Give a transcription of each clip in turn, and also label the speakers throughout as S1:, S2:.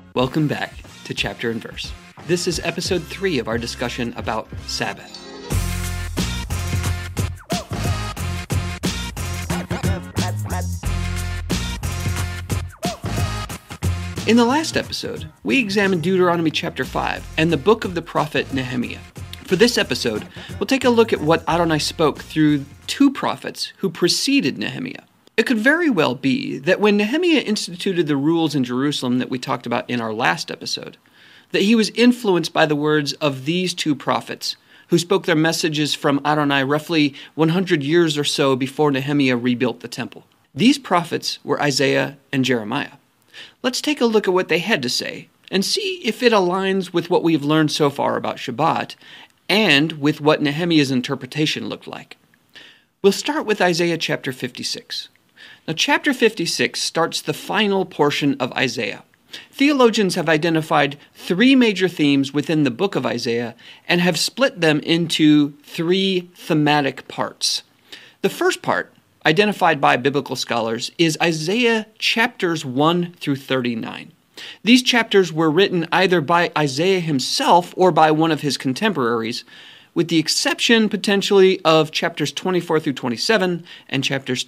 S1: Welcome back to Chapter and Verse. This is episode 3 of our discussion about Sabbath. In the last episode, we examined Deuteronomy chapter 5 and the book of the prophet Nehemiah. For this episode, we'll take a look at what Adonai spoke through two prophets who preceded Nehemiah. It could very well be that when Nehemiah instituted the rules in Jerusalem that we talked about in our last episode, that he was influenced by the words of these two prophets who spoke their messages from Adonai roughly 100 years or so before Nehemiah rebuilt the temple. These prophets were Isaiah and Jeremiah. Let's take a look at what they had to say and see if it aligns with what we've learned so far about Shabbat and with what Nehemiah's interpretation looked like. We'll start with Isaiah chapter 56. Now, chapter 56 starts the final portion of Isaiah. Theologians have identified three major themes within the book of Isaiah and have split them into three thematic parts. The first part, identified by biblical scholars, is Isaiah chapters 1 through 39. These chapters were written either by Isaiah himself or by one of his contemporaries, with the exception potentially of chapters 24 through 27 and chapters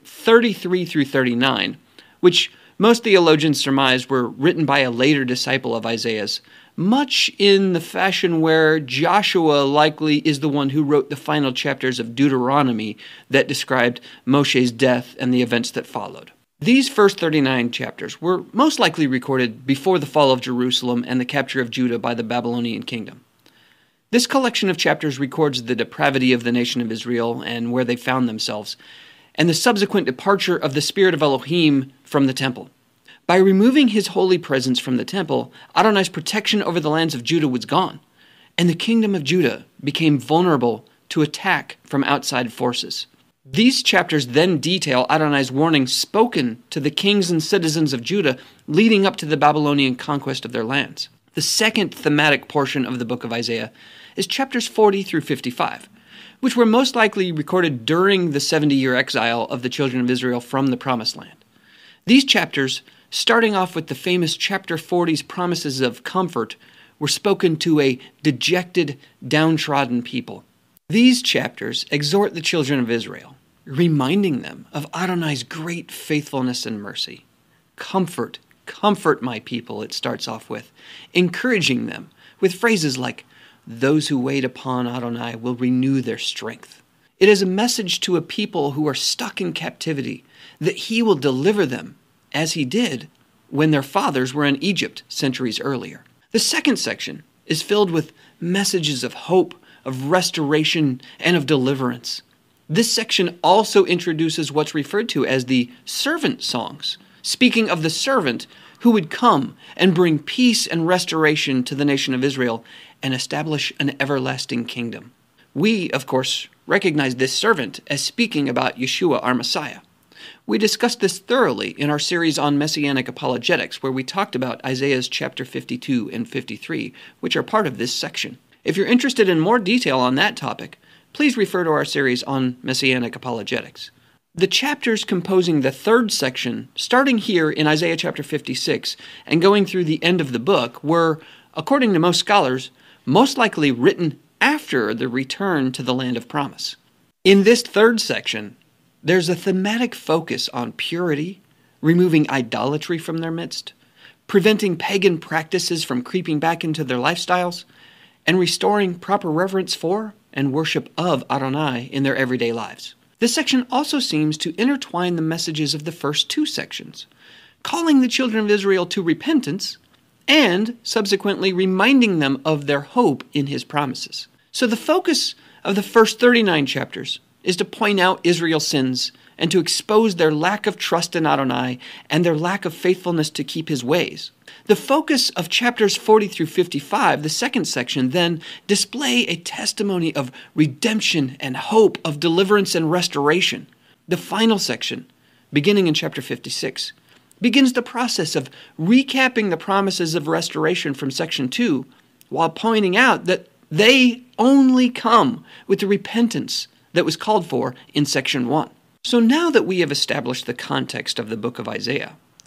S1: 33 through 39, which most theologians surmise were written by a later disciple of Isaiah's, much in the fashion where Joshua likely is the one who wrote the final chapters of Deuteronomy that described Moshe's death and the events that followed. These first 39 chapters were most likely recorded before the fall of Jerusalem and the capture of Judah by the Babylonian kingdom. This collection of chapters records the depravity of the nation of Israel and where they found themselves, and the subsequent departure of the spirit of Elohim from the temple. By removing his holy presence from the temple, Adonai's protection over the lands of Judah was gone, and the kingdom of Judah became vulnerable to attack from outside forces. These chapters then detail Adonai's warning spoken to the kings and citizens of Judah leading up to the Babylonian conquest of their lands. The second thematic portion of the book of Isaiah is chapters 40 through 55, which were most likely recorded during the 70-year exile of the children of Israel from the Promised Land. These chapters, starting off with the famous chapter 40's promises of comfort, were spoken to a dejected, downtrodden people. These chapters exhort the children of Israel, reminding them of Adonai's great faithfulness and mercy. Comfort, comfort my people, it starts off with, encouraging them with phrases like, those who wait upon Adonai will renew their strength. It is a message to a people who are stuck in captivity that he will deliver them, as he did when their fathers were in Egypt centuries earlier. The second section is filled with messages of hope, of restoration, and of deliverance. This section also introduces what's referred to as the servant songs, speaking of the servant who would come and bring peace and restoration to the nation of Israel and establish an everlasting kingdom. We, of course, recognize this servant as speaking about Yeshua, our Messiah. We discussed this thoroughly in our series on Messianic apologetics, where we talked about Isaiah's chapter 52 and 53, which are part of this section. If you're interested in more detail on that topic, please refer to our series on Messianic apologetics. The chapters composing the third section, starting here in Isaiah chapter 56 and going through the end of the book, were, according to most scholars, most likely written after the return to the land of promise. In this third section, there's a thematic focus on purity, removing idolatry from their midst, preventing pagan practices from creeping back into their lifestyles, and restoring proper reverence for and worship of Adonai in their everyday lives. This section also seems to intertwine the messages of the first two sections, calling the children of Israel to repentance and subsequently reminding them of their hope in his promises. So the focus of the first 39 chapters is to point out Israel's sins and to expose their lack of trust in Adonai and their lack of faithfulness to keep his ways. The focus of chapters 40 through 55, the second section, then display a testimony of redemption and hope, of deliverance and restoration. The final section, beginning in chapter 56, begins the process of recapping the promises of restoration from section 2 while pointing out that they only come with the repentance that was called for in section 1. So now that we have established the context of the book of Isaiah,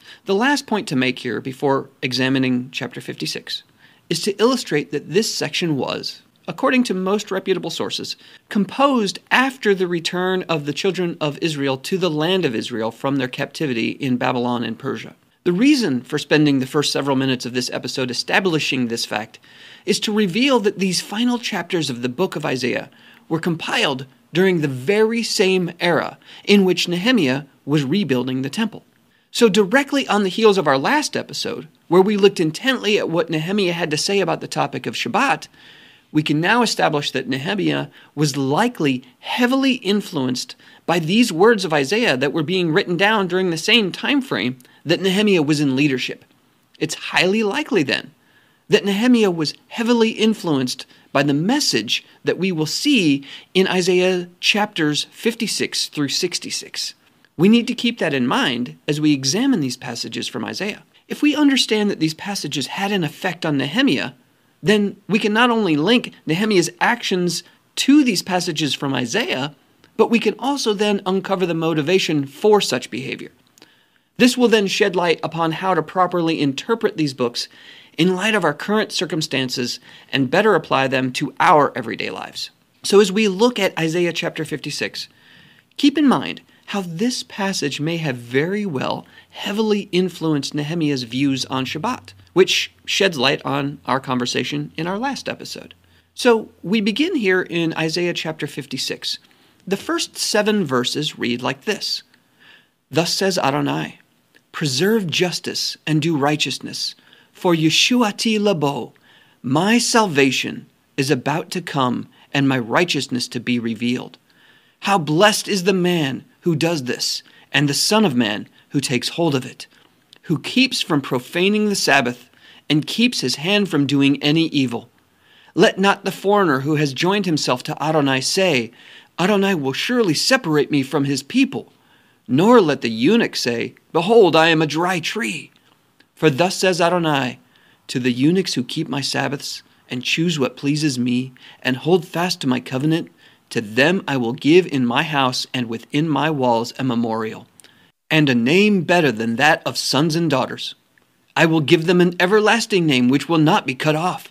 S1: The last point to make here before examining chapter 56 is to illustrate that this section was, according to most reputable sources, composed after the return of the children of Israel to the land of Israel from their captivity in Babylon and Persia. The reason for spending the first several minutes of this episode establishing this fact is to reveal that these final chapters of the book of Isaiah were compiled during the very same era in which Nehemiah was rebuilding the temple. So directly on the heels of our last episode, where we looked intently at what Nehemiah had to say about the topic of Shabbat, we can now establish that Nehemiah was likely heavily influenced by these words of Isaiah that were being written down during the same time frame that Nehemiah was in leadership. It's highly likely then that Nehemiah was heavily influenced by the message that we will see in Isaiah chapters 56 through 66. We need to keep that in mind as we examine these passages from Isaiah. If we understand that these passages had an effect on Nehemiah, then we can not only link Nehemiah's actions to these passages from Isaiah, but we can also then uncover the motivation for such behavior. This will then shed light upon how to properly interpret these books in light of our current circumstances and better apply them to our everyday lives. So as we look at Isaiah chapter 56, keep in mind how this passage may have very well heavily influenced Nehemiah's views on Shabbat, which sheds light on our conversation in our last episode. So we begin here in Isaiah chapter 56. The first 7 verses read like this: "Thus says Adonai, preserve justice and do righteousness, for Yeshuati labo, my salvation is about to come and my righteousness to be revealed. How blessed is the man who does this, and the Son of Man who takes hold of it, who keeps from profaning the Sabbath and keeps his hand from doing any evil. Let not the foreigner who has joined himself to Adonai say, Adonai will surely separate me from his people. Nor let the eunuch say, Behold, I am a dry tree. For thus says Adonai, to the eunuchs who keep my Sabbaths, and choose what pleases me, and hold fast to my covenant, to them I will give in my house and within my walls a memorial, and a name better than that of sons and daughters. I will give them an everlasting name which will not be cut off.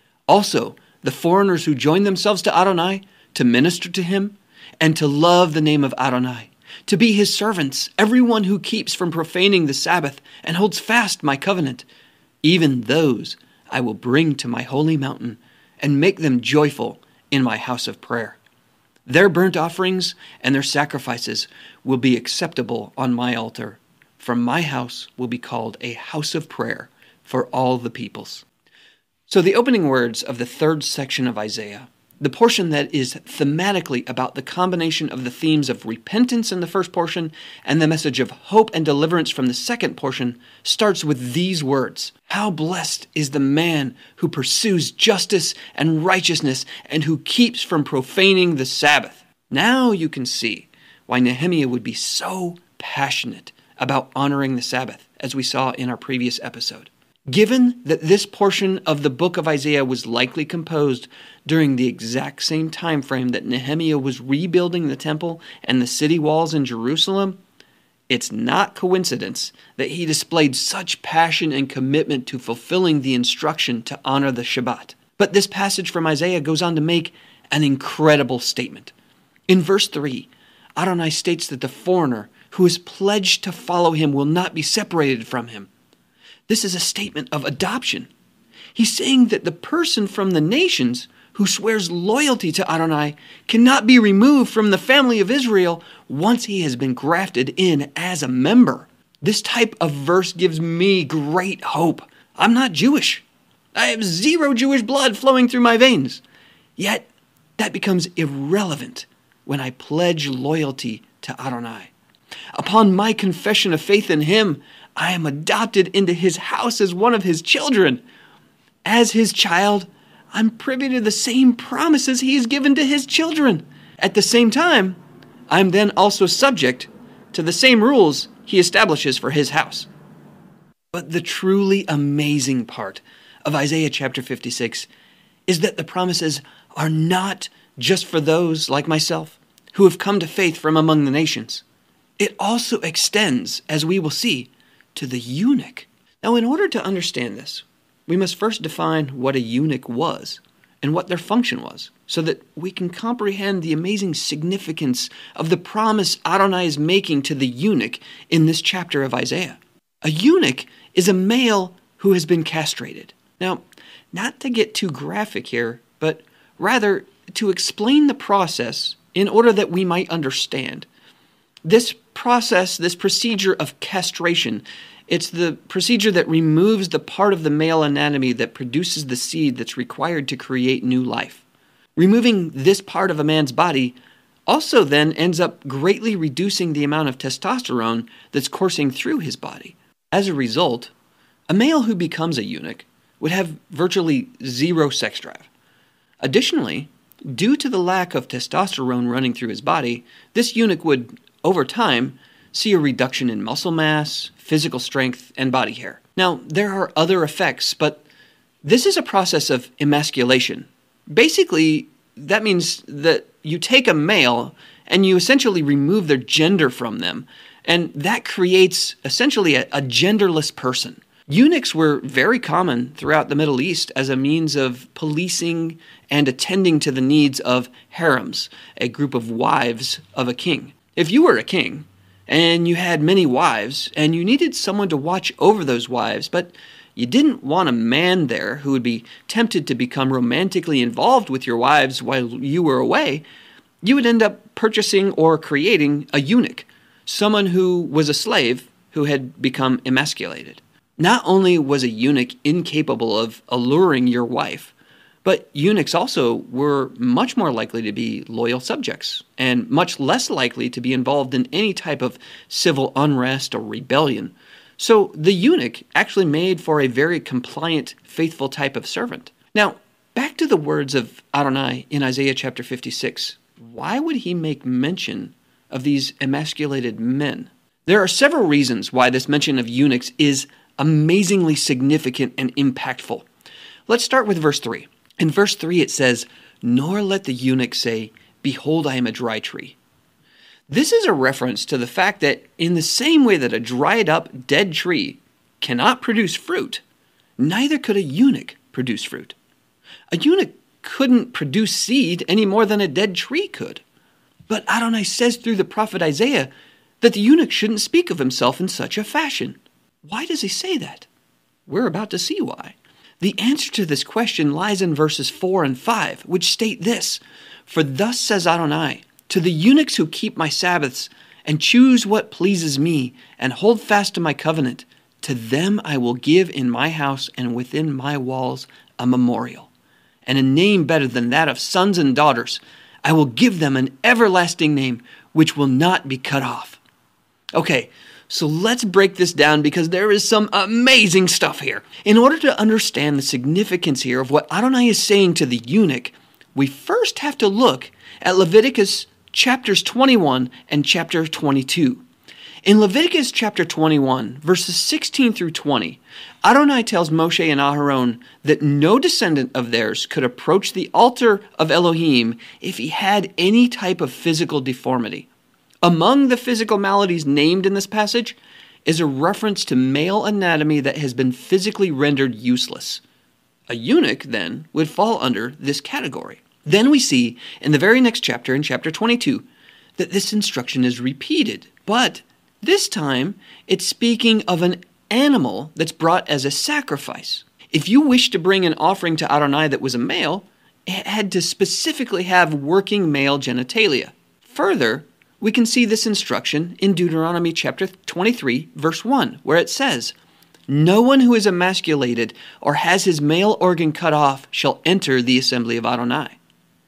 S1: Also, the foreigners who join themselves to Adonai, to minister to him, and to love the name of Adonai, to be his servants, everyone who keeps from profaning the Sabbath and holds fast my covenant, even those I will bring to my holy mountain and make them joyful in my house of prayer. Their burnt offerings and their sacrifices will be acceptable on my altar, for my house will be called a house of prayer for all the peoples." So the opening words of the third section of Isaiah, the portion that is thematically about the combination of the themes of repentance in the first portion and the message of hope and deliverance from the second portion, starts with these words: How blessed is the man who pursues justice and righteousness and who keeps from profaning the Sabbath. Now you can see why Nehemiah would be so passionate about honoring the Sabbath, as we saw in our previous episode. Given that this portion of the book of Isaiah was likely composed during the exact same time frame that Nehemiah was rebuilding the temple and the city walls in Jerusalem, it's not coincidence that he displayed such passion and commitment to fulfilling the instruction to honor the Shabbat. But this passage from Isaiah goes on to make an incredible statement. In verse 3, Adonai states that the foreigner who is pledged to follow him will not be separated from him. This is a statement of adoption. He's saying that the person from the nations who swears loyalty to Adonai cannot be removed from the family of Israel once he has been grafted in as a member. This type of verse gives me great hope. I'm not Jewish. I have zero Jewish blood flowing through my veins. Yet, that becomes irrelevant when I pledge loyalty to Adonai. Upon my confession of faith in him, I am adopted into his house as one of his children. As his child, I'm privy to the same promises he has given to his children. At the same time, I'm then also subject to the same rules he establishes for his house. But the truly amazing part of Isaiah chapter 56 is that the promises are not just for those like myself who have come to faith from among the nations. It also extends, as we will see, to the eunuch. Now, in order to understand this, we must first define what a eunuch was and what their function was, so that we can comprehend the amazing significance of the promise Adonai is making to the eunuch in this chapter of Isaiah. A eunuch is a male who has been castrated. Now, not to get too graphic here, but rather to explain the process in order that we might understand. This process, this procedure of castration, it's the procedure that removes the part of the male anatomy that produces the seed that's required to create new life. Removing this part of a man's body also then ends up greatly reducing the amount of testosterone that's coursing through his body. As a result, a male who becomes a eunuch would have virtually zero sex drive. Additionally, due to the lack of testosterone running through his body, this eunuch would, over time, see a reduction in muscle mass, physical strength, and body hair. Now, there are other effects, but this is a process of emasculation. Basically, that means that you take a male and you essentially remove their gender from them, and that creates essentially a genderless person. Eunuchs were very common throughout the Middle East as a means of policing and attending to the needs of harems, a group of wives of a king. If you were a king, and you had many wives, and you needed someone to watch over those wives, but you didn't want a man there who would be tempted to become romantically involved with your wives while you were away, you would end up purchasing or creating a eunuch, someone who was a slave who had become emasculated. Not only was a eunuch incapable of alluring your wife, but eunuchs also were much more likely to be loyal subjects and much less likely to be involved in any type of civil unrest or rebellion. So the eunuch actually made for a very compliant, faithful type of servant. Now, back to the words of Adonai in Isaiah chapter 56. Why would he make mention of these emasculated men? There are several reasons why this mention of eunuchs is amazingly significant and impactful. Let's start with verse 3. In verse 3 it says, "Nor let the eunuch say, 'Behold, I am a dry tree.'" This is a reference to the fact that in the same way that a dried up, dead tree cannot produce fruit, neither could a eunuch produce fruit. A eunuch couldn't produce seed any more than a dead tree could. But Adonai says through the prophet Isaiah that the eunuch shouldn't speak of himself in such a fashion. Why does he say that? We're about to see why. The answer to this question lies in verses 4 and 5, which state this: "For thus says Adonai, to the eunuchs who keep my Sabbaths and choose what pleases me and hold fast to my covenant, to them I will give in my house and within my walls a memorial, and a name better than that of sons and daughters. I will give them an everlasting name which will not be cut off." Okay, so let's break this down because there is some amazing stuff here. In order to understand the significance here of what Adonai is saying to the eunuch, we first have to look at Leviticus chapters 21 and chapter 22. In Leviticus chapter 21, verses 16 through 20, Adonai tells Moshe and Aharon that no descendant of theirs could approach the altar of Elohim if he had any type of physical deformity. Among the physical maladies named in this passage is a reference to male anatomy that has been physically rendered useless. A eunuch, then, would fall under this category. Then we see in the very next chapter, in chapter 22, that this instruction is repeated, but this time it's speaking of an animal that's brought as a sacrifice. If you wish to bring an offering to Adonai that was a male, it had to specifically have working male genitalia. Further, we can see this instruction in Deuteronomy chapter 23, verse 1, where it says, "No one who is emasculated or has his male organ cut off shall enter the assembly of Adonai."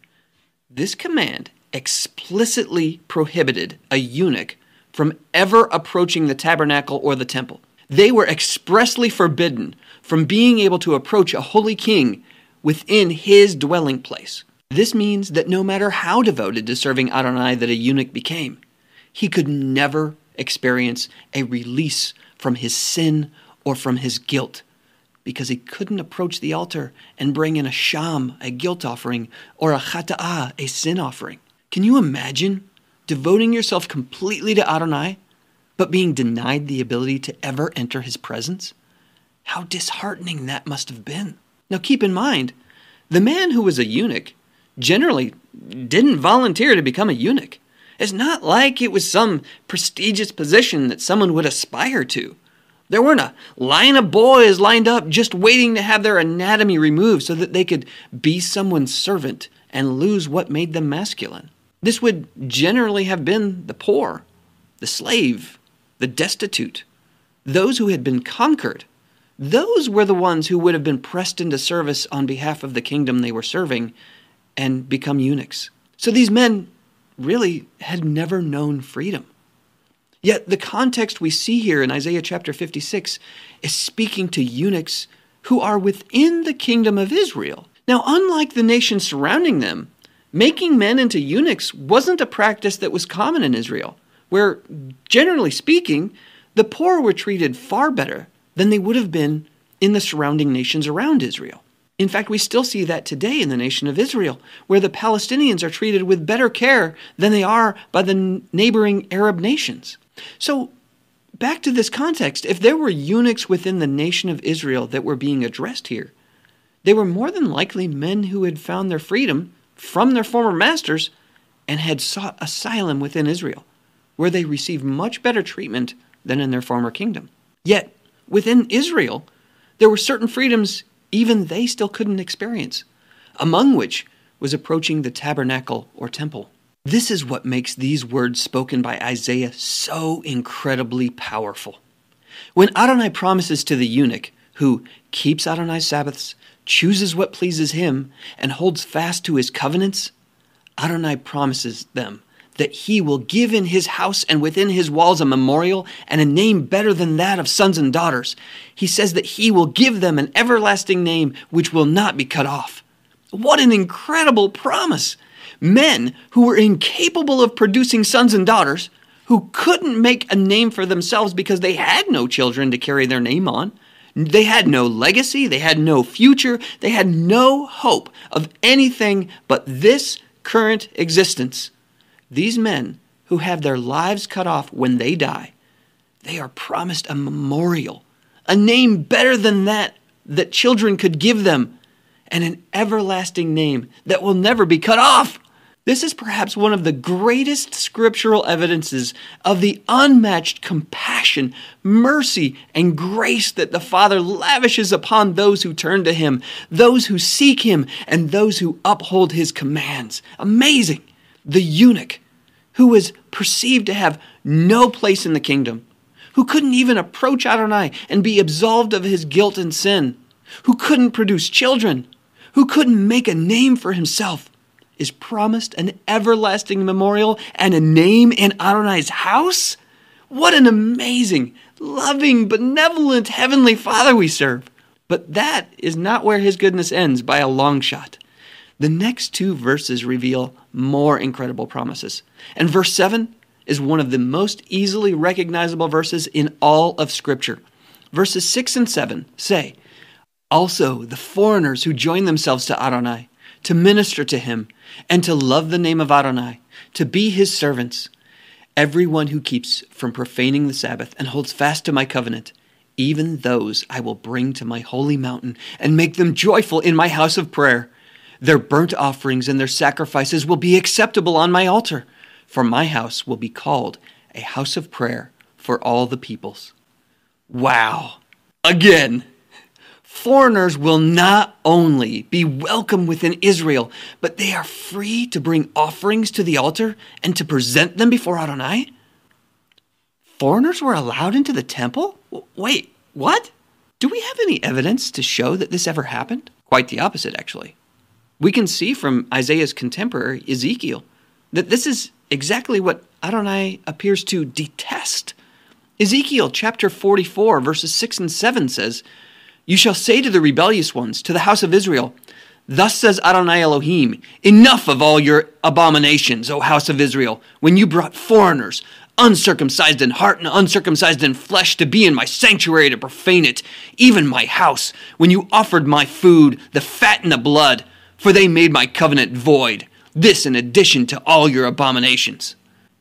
S1: This command explicitly prohibited a eunuch from ever approaching the tabernacle or the temple. They were expressly forbidden from being able to approach a holy king within his dwelling place. This means that no matter how devoted to serving Adonai that a eunuch became, he could never experience a release from his sin or from his guilt, because he couldn't approach the altar and bring in a sham, a guilt offering, or a chata'ah, a sin offering. Can you imagine devoting yourself completely to Adonai, but being denied the ability to ever enter his presence? How disheartening that must have been. Now keep in mind, the man who was a eunuch generally didn't volunteer to become a eunuch. It's not like it was some prestigious position that someone would aspire to. There weren't a line of boys lined up just waiting to have their anatomy removed so that they could be someone's servant and lose what made them masculine. This would generally have been the poor, the slave, the destitute, those who had been conquered. Those were the ones who would have been pressed into service on behalf of the kingdom they were serving and become eunuchs. So these men really had never known freedom. Yet the context we see here in Isaiah chapter 56 is speaking to eunuchs who are within the kingdom of Israel. Now, unlike the nations surrounding them, making men into eunuchs wasn't a practice that was common in Israel, where, generally speaking, the poor were treated far better than they would have been in the surrounding nations around Israel. In fact, we still see that today in the nation of Israel, where the Palestinians are treated with better care than they are by the neighboring Arab nations. So, back to this context, if there were eunuchs within the nation of Israel that were being addressed here, they were more than likely men who had found their freedom from their former masters and had sought asylum within Israel, where they received much better treatment than in their former kingdom. Yet, within Israel, there were certain freedoms even they still couldn't experience, among which was approaching the tabernacle or temple. This is what makes these words spoken by Isaiah so incredibly powerful. When Adonai promises to the eunuch, who keeps Adonai's Sabbaths, chooses what pleases him, and holds fast to his covenants, Adonai promises them that he will give in his house and within his walls a memorial and a name better than that of sons and daughters. He says that he will give them an everlasting name which will not be cut off. What an incredible promise! Men who were incapable of producing sons and daughters, who couldn't make a name for themselves because they had no children to carry their name on. They had no legacy, they had no future, they had no hope of anything but this current existence. These men who have their lives cut off when they die, they are promised a memorial, a name better than that children could give them, and an everlasting name that will never be cut off. This is perhaps one of the greatest scriptural evidences of the unmatched compassion, mercy, and grace that the Father lavishes upon those who turn to him, those who seek him, and those who uphold his commands. Amazing! The eunuch, who was perceived to have no place in the kingdom, who couldn't even approach Adonai and be absolved of his guilt and sin, who couldn't produce children, who couldn't make a name for himself, is promised an everlasting memorial and a name in Adonai's house? What an amazing, loving, benevolent Heavenly Father we serve. But that is not where his goodness ends by a long shot. The next two verses reveal more incredible promises. And verse 7 is one of the most easily recognizable verses in all of Scripture. Verses 6 and 7 say, "Also the foreigners who join themselves to Adonai, to minister to him, and to love the name of Adonai, to be his servants. Everyone who keeps from profaning the Sabbath and holds fast to my covenant, even those I will bring to my holy mountain and make them joyful in my house of prayer. Their burnt offerings and their sacrifices will be acceptable on my altar, for my house will be called a house of prayer for all the peoples." Wow! Again! Foreigners will not only be welcome within Israel, but they are free to bring offerings to the altar and to present them before Adonai? Foreigners were allowed into the temple? Wait, what? Do we have any evidence to show that this ever happened? Quite the opposite, actually. We can see from Isaiah's contemporary, Ezekiel, that this is exactly what Adonai appears to detest. Ezekiel chapter 44, verses 6 and 7 says, "You shall say to the rebellious ones, to the house of Israel, thus says Adonai Elohim, enough of all your abominations, O house of Israel, when you brought foreigners, uncircumcised in heart and uncircumcised in flesh, to be in my sanctuary to profane it, even my house, when you offered my food, the fat and the blood, for they made my covenant void, this in addition to all your abominations."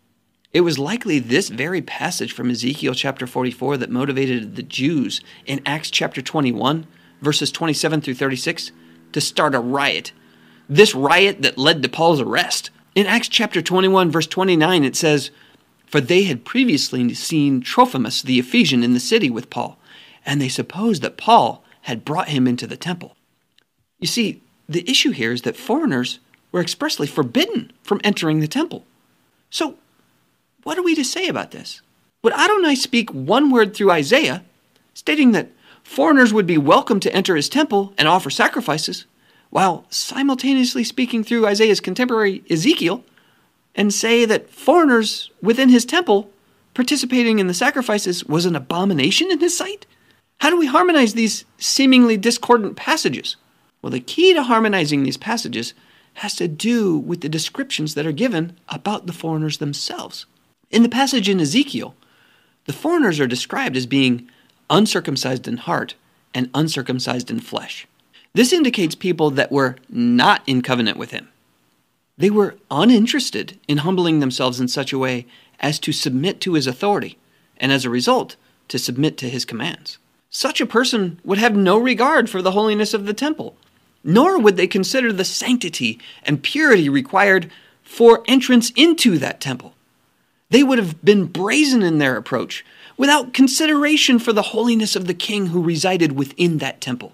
S1: It was likely this very passage from Ezekiel chapter 44 that motivated the Jews in Acts chapter 21, verses 27 through 36, to start a riot. This riot that led to Paul's arrest. In Acts chapter 21, verse 29, it says, "For they had previously seen Trophimus the Ephesian in the city with Paul, and they supposed that Paul had brought him into the temple." You see, the issue here is that foreigners were expressly forbidden from entering the temple. So, what are we to say about this? Would Adonai speak one word through Isaiah, stating that foreigners would be welcome to enter his temple and offer sacrifices, while simultaneously speaking through Isaiah's contemporary Ezekiel, and say that foreigners within his temple participating in the sacrifices was an abomination in his sight? How do we harmonize these seemingly discordant passages? Well, the key to harmonizing these passages has to do with the descriptions that are given about the foreigners themselves. In the passage in Ezekiel, the foreigners are described as being uncircumcised in heart and uncircumcised in flesh. This indicates people that were not in covenant with him. They were uninterested in humbling themselves in such a way as to submit to his authority, and as a result, to submit to his commands. Such a person would have no regard for the holiness of the temple, nor would they consider the sanctity and purity required for entrance into that temple. They would have been brazen in their approach, without consideration for the holiness of the king who resided within that temple.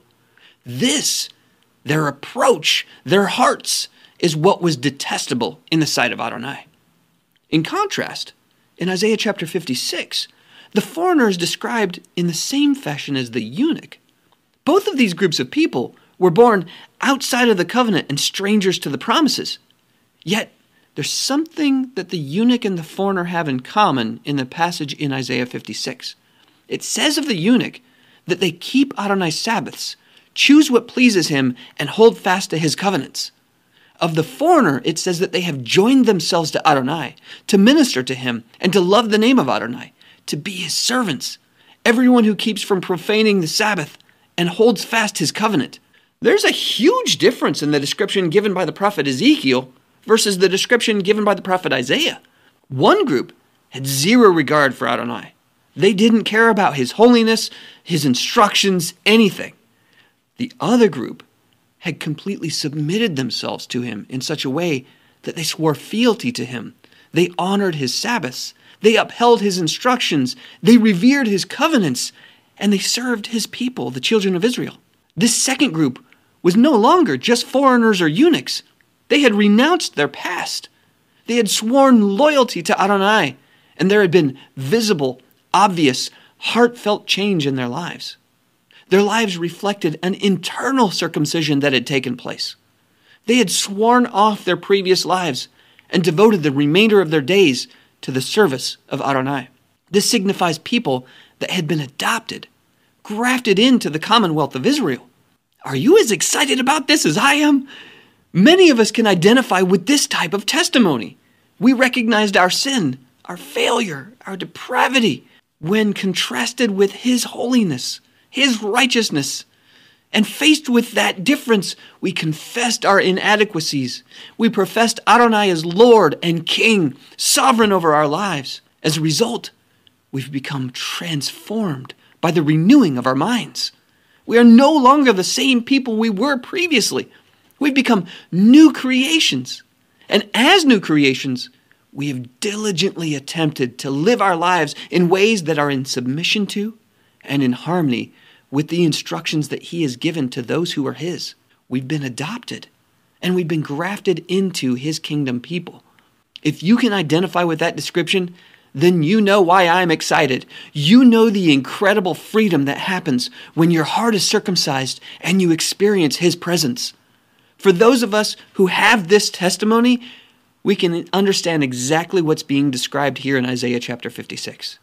S1: This, their approach, their hearts, is what was detestable in the sight of Adonai. In contrast, in Isaiah chapter 56, the foreigner is described in the same fashion as the eunuch. Both of these groups of people were born outside of the covenant and strangers to the promises. Yet, there's something that the eunuch and the foreigner have in common in the passage in Isaiah 56. It says of the eunuch that they keep Adonai's Sabbaths, choose what pleases him, and hold fast to his covenants. Of the foreigner, it says that they have joined themselves to Adonai, to minister to him, and to love the name of Adonai, to be his servants. Everyone who keeps from profaning the Sabbath and holds fast his covenant. There's a huge difference in the description given by the prophet Ezekiel versus the description given by the prophet Isaiah. One group had zero regard for Adonai. They didn't care about his holiness, his instructions, anything. The other group had completely submitted themselves to him in such a way that they swore fealty to him. They honored his Sabbaths. They upheld his instructions. They revered his covenants. And they served his people, the children of Israel. This second group was no longer just foreigners or eunuchs. They had renounced their past. They had sworn loyalty to Adonai, and there had been visible, obvious, heartfelt change in their lives. Their lives reflected an internal circumcision that had taken place. They had sworn off their previous lives and devoted the remainder of their days to the service of Adonai. This signifies people that had been adopted, grafted into the commonwealth of Israel. Are you as excited about this as I am? Many of us can identify with this type of testimony. We recognized our sin, our failure, our depravity, when contrasted with his holiness, his righteousness. And faced with that difference, we confessed our inadequacies. We professed Adonai as Lord and King, sovereign over our lives. As a result, we've become transformed by the renewing of our minds. We are no longer the same people we were previously. We've become new creations. And as new creations, we have diligently attempted to live our lives in ways that are in submission to and in harmony with the instructions that he has given to those who are his. We've been adopted, and we've been grafted into his kingdom people. If you can identify with that description, then you know why I'm excited. You know the incredible freedom that happens when your heart is circumcised and you experience his presence. For those of us who have this testimony, we can understand exactly what's being described here in Isaiah chapter 56.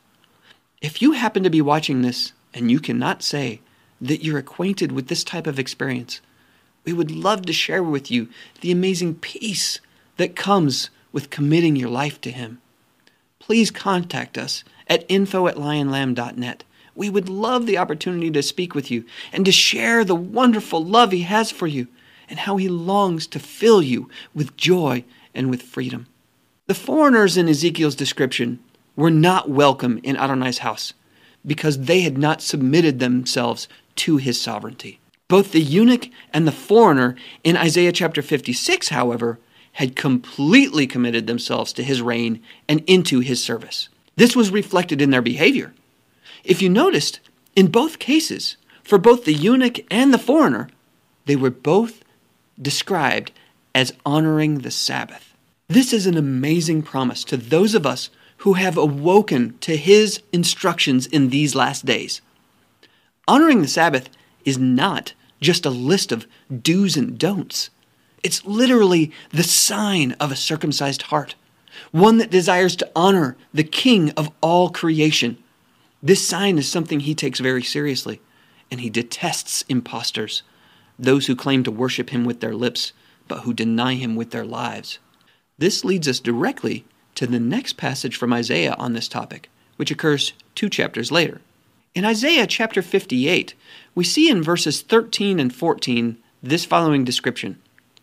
S1: If you happen to be watching this and you cannot say that you're acquainted with this type of experience, we would love to share with you the amazing peace that comes with committing your life to him. Please contact us at info@lionlamb.net. We would love the opportunity to speak with you and to share the wonderful love he has for you and how he longs to fill you with joy and with freedom. The foreigners in Ezekiel's description were not welcome in Adonai's house because they had not submitted themselves to his sovereignty. Both the eunuch and the foreigner in Isaiah chapter 56, however, had completely committed themselves to his reign and into his service. This was reflected in their behavior. If you noticed, in both cases, for both the eunuch and the foreigner, they were both described as honoring the Sabbath. This is an amazing promise to those of us who have awoken to his instructions in these last days. Honoring the Sabbath is not just a list of do's and don'ts. It's literally the sign of a circumcised heart, one that desires to honor the King of all creation. This sign is something he takes very seriously, and he detests impostors, those who claim to worship him with their lips, but who deny him with their lives. This leads us directly to the next passage from Isaiah on this topic, which occurs 2 chapters later. In Isaiah chapter 58, we see in verses 13 and 14 this following description.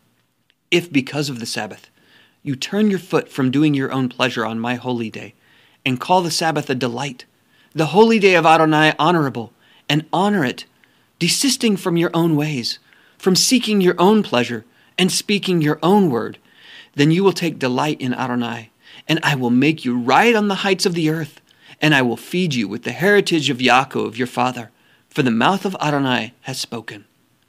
S1: If because of the Sabbath you turn your foot from doing your own pleasure on my holy day, and call the Sabbath a delight, the holy day of Adonai honorable, and honor it, desisting from your own ways, from seeking your own pleasure, and speaking your own word, then you will take delight in Adonai, and I will make you ride on the heights of the earth, and I will feed you with the heritage of Yaakov your father, for the mouth of Adonai has spoken.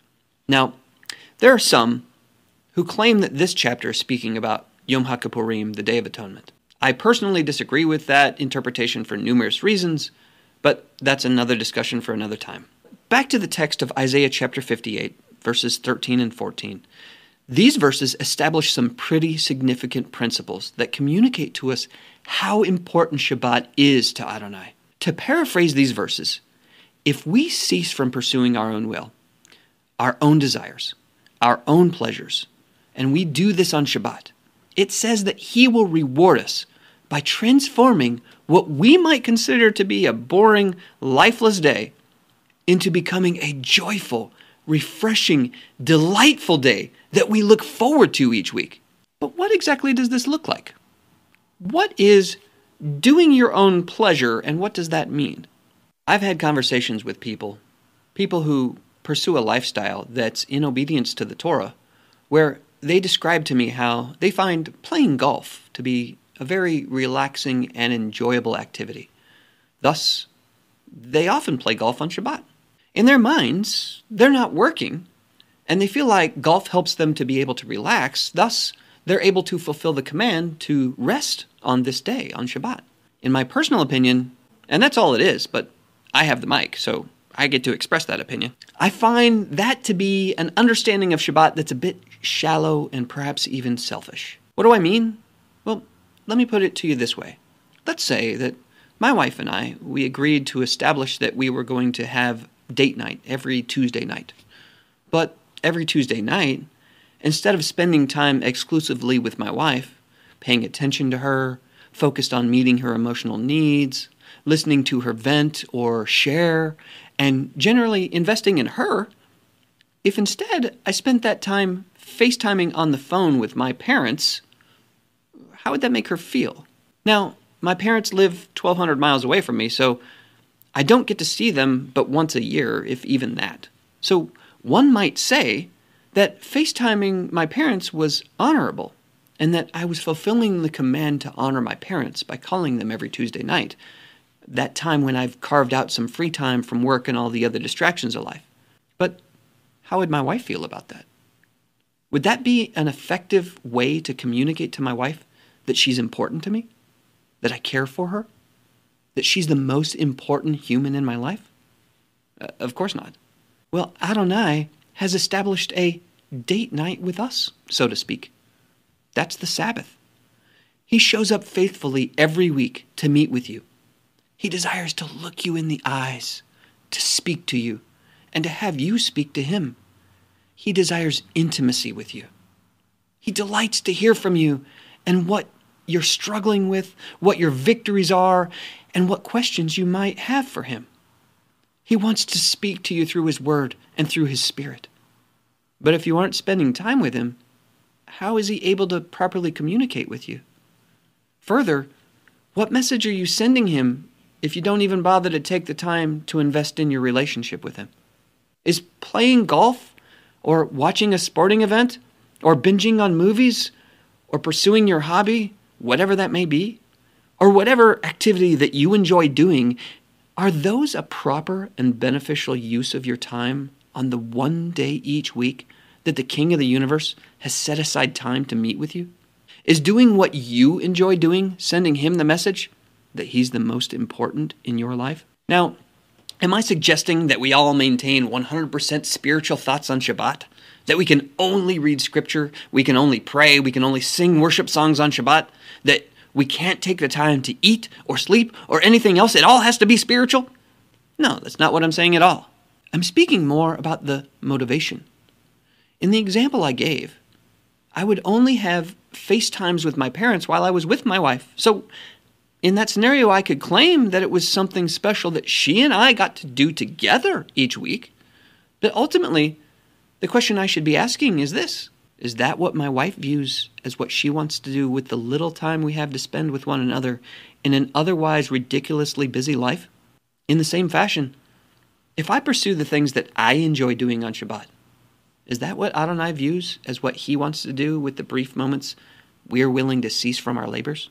S1: Now, there are some who claim that this chapter is speaking about Yom HaKippurim, the Day of Atonement. I personally disagree with that interpretation for numerous reasons, but that's another discussion for another time. Back to the text of Isaiah chapter 58, verses 13 and 14. These verses establish some pretty significant principles that communicate to us how important Shabbat is to Adonai. To paraphrase these verses, if we cease from pursuing our own will, our own desires, our own pleasures, and we do this on Shabbat, it says that he will reward us by transforming what we might consider to be a boring, lifeless day into becoming a joyful, refreshing, delightful day that we look forward to each week. But what exactly does this look like? What is doing your own pleasure, and what does that mean? I've had conversations with people who pursue a lifestyle that's in obedience to the Torah, where they describe to me how they find playing golf to be a very relaxing and enjoyable activity. Thus, they often play golf on Shabbat. In their minds, they're not working, and they feel like golf helps them to be able to relax. Thus, they're able to fulfill the command to rest on this day, on Shabbat. In my personal opinion, and that's all it is, but I have the mic, so I get to express that opinion. I find that to be an understanding of Shabbat that's a bit shallow and perhaps even selfish. What do I mean? Well, let me put it to you this way. Let's say that my wife and I, we agreed to establish that we were going to have date night every Tuesday night. But every Tuesday night, instead of spending time exclusively with my wife, paying attention to her, focused on meeting her emotional needs, listening to her vent or share, and generally investing in her, if instead I spent that time FaceTiming on the phone with my parents, how would that make her feel? Now, my parents live 1,200 miles away from me, so I don't get to see them but once a year, if even that. So one might say that FaceTiming my parents was honorable, and that I was fulfilling the command to honor my parents by calling them every Tuesday night, that time when I've carved out some free time from work and all the other distractions of life. But how would my wife feel about that? Would that be an effective way to communicate to my wife that she's important to me? That I care for her? That she's the most important human in my life? Of course not. Well, Adonai has established a date night with us, so to speak. That's the Sabbath. He shows up faithfully every week to meet with you. He desires to look you in the eyes, to speak to you, and to have you speak to him. He desires intimacy with you. He delights to hear from you and what you're struggling with, what your victories are, and what questions you might have for him. He wants to speak to you through his word and through his spirit. But if you aren't spending time with him, how is he able to properly communicate with you? Further, what message are you sending him if you don't even bother to take the time to invest in your relationship with him? Is playing golf, or watching a sporting event, or binging on movies, or pursuing your hobby, whatever that may be, or whatever activity that you enjoy doing, are those a proper and beneficial use of your time on the one day each week that the King of the universe has set aside time to meet with you? Is doing what you enjoy doing sending him the message that he's the most important in your life? Now, am I suggesting that we all maintain 100% spiritual thoughts on Shabbat? That we can only read scripture, we can only pray, we can only sing worship songs on Shabbat? That we can't take the time to eat or sleep or anything else? It all has to be spiritual? No, that's not what I'm saying at all. I'm speaking more about the motivation. In the example I gave, I would only have FaceTimes with my parents while I was with my wife. So in that scenario, I could claim that it was something special that she and I got to do together each week. But ultimately, the question I should be asking is this: is that what my wife views as what she wants to do with the little time we have to spend with one another in an otherwise ridiculously busy life? In the same fashion, if I pursue the things that I enjoy doing on Shabbat, is that what Adonai views as what he wants to do with the brief moments we are willing to cease from our labors?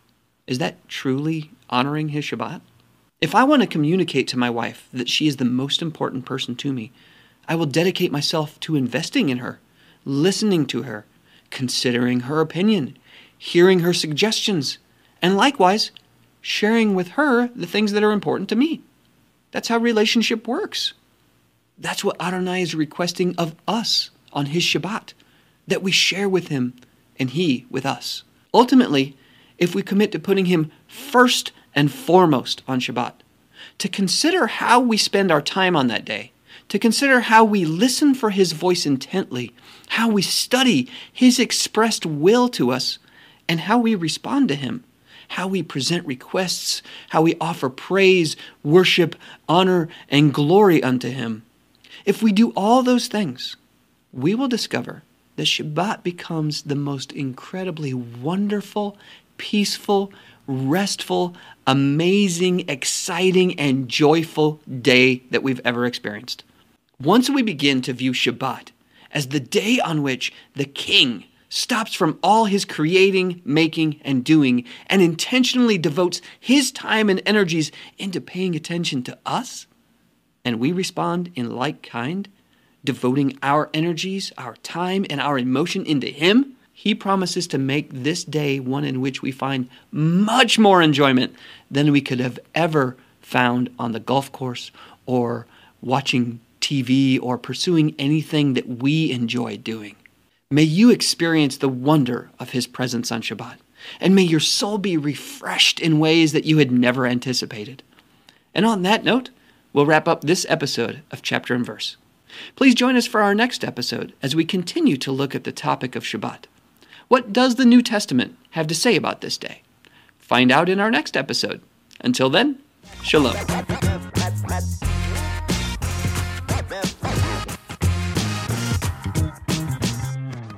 S1: Is that truly honoring his Shabbat? If I want to communicate to my wife that she is the most important person to me, I will dedicate myself to investing in her, listening to her, considering her opinion, hearing her suggestions, and likewise, sharing with her the things that are important to me. That's how relationship works. That's what Adonai is requesting of us on his Shabbat, that we share with him and he with us. Ultimately, if we commit to putting him first and foremost on Shabbat, to consider how we spend our time on that day, to consider how we listen for his voice intently, how we study his expressed will to us, and how we respond to him, how we present requests, how we offer praise, worship, honor, and glory unto him. If we do all those things, we will discover that Shabbat becomes the most incredibly wonderful, peaceful, restful, amazing, exciting, and joyful day that we've ever experienced. Once we begin to view Shabbat as the day on which the King stops from all his creating, making, and doing, and intentionally devotes his time and energies into paying attention to us, and we respond in like kind, devoting our energies, our time, and our emotion into him, he promises to make this day one in which we find much more enjoyment than we could have ever found on the golf course or watching TV or pursuing anything that we enjoy doing. May you experience the wonder of his presence on Shabbat, and may your soul be refreshed in ways that you had never anticipated. And on that note, we'll wrap up this episode of Chapter and Verse. Please join us for our next episode as we continue to look at the topic of Shabbat. What does the New Testament have to say about this day? Find out in our next episode. Until then, Shalom.